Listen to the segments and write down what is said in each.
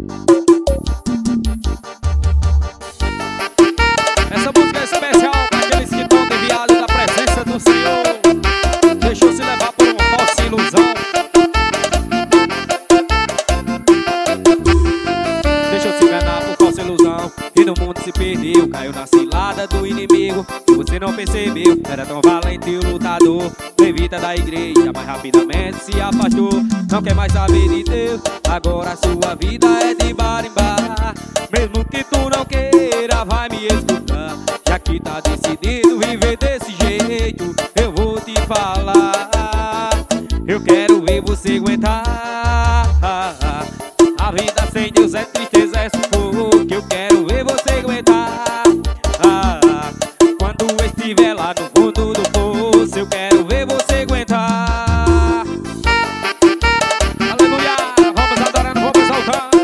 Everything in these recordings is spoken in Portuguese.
Essa música é especial para aqueles que estão desviados da presença do Senhor. Deixou-se levar por uma falsa ilusão. Deixou-se enganar por falsa ilusão. E no mundo se perdeu, caiu na cilada do inimigo. Você não percebeu, era tão valente o lutador. Levita da igreja, mas rapidamente se afastou. Não quer mais saber de Deus, agora a sua vida é de bar em bar. Mesmo que tu não queira, vai me escutar. Já que tá decidido viver desse jeito, eu vou te falar. Eu quero ver você aguentar. A vida sem Deus é tristeza, é sufoco. Eu quero ver você aguentar. Quando estiver lá no fundo do poço, eu quero ver você aguentar. Aleluia, vamos adorando, vamos exaltando.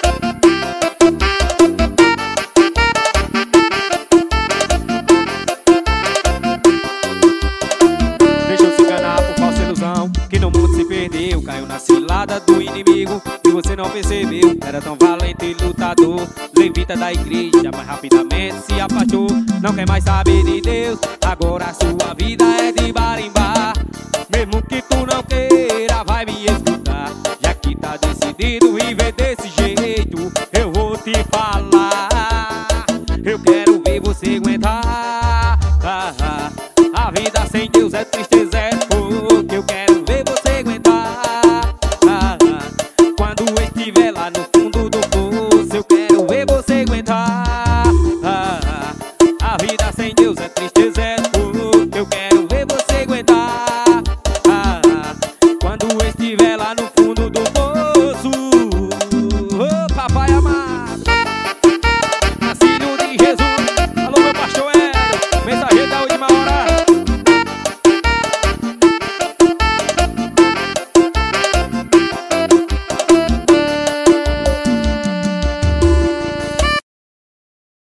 Deixou-se enganar por falsa ilusão, que no mundo se perdeu, caiu na cilada do inimigo. E você não percebeu, era tão valente e lutador. Levita da igreja, mas rapidamente se afastou. Não quer mais saber de Deus, agora a sua vida é de bar em bar. Mesmo que tu não queira, vai me escutar. Já que tá decidido viver desse jeito,